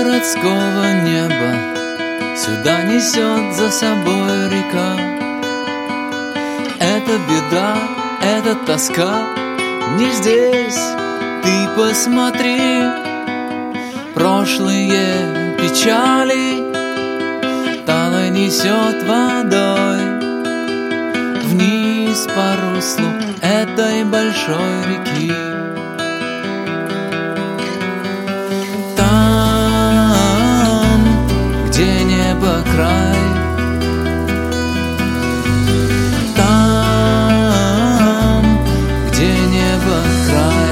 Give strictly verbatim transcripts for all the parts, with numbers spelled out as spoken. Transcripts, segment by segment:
городского неба сюда несет за собой река. Это беда, это тоска, не здесь, ты посмотри. Прошлые печали Тала несет водой вниз по руслу этой большой реки. Там, где небо край, там, где небо край.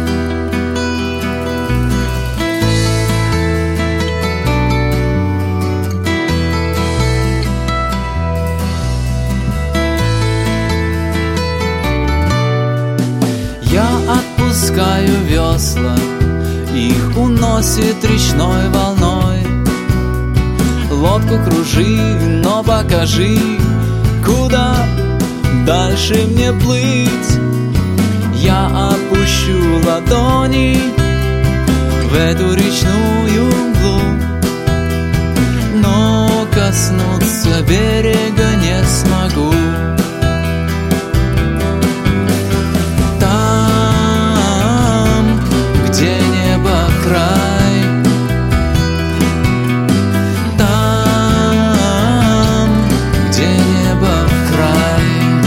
Я отпускаю весла, их уносит речной волной. Лодку кружи, но покажи, куда дальше мне плыть. Я опущу ладони в эту речную глубь, но коснуться берега не смогу. Край, там, где небо край.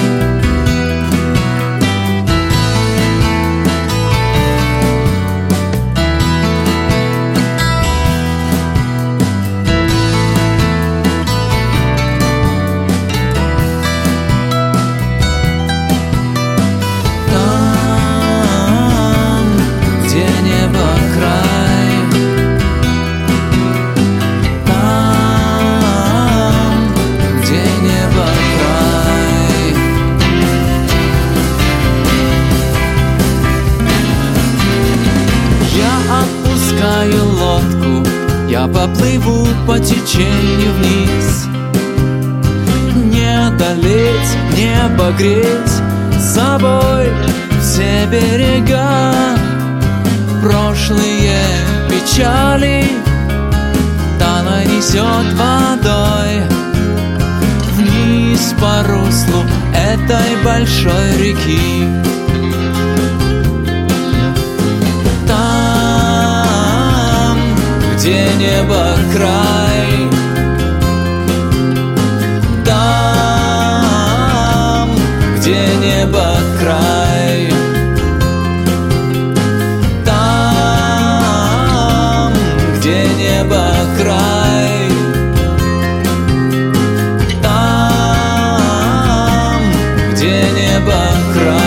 Там, где небо край. Отпускаю лодку, я поплыву по течению вниз. Не одолеть, не обогреть с собой все берега. Прошлые печали Тала несет водой вниз по руслу этой большой реки. Где небо край, там, где небо край, там, где небо край, там, где небо край.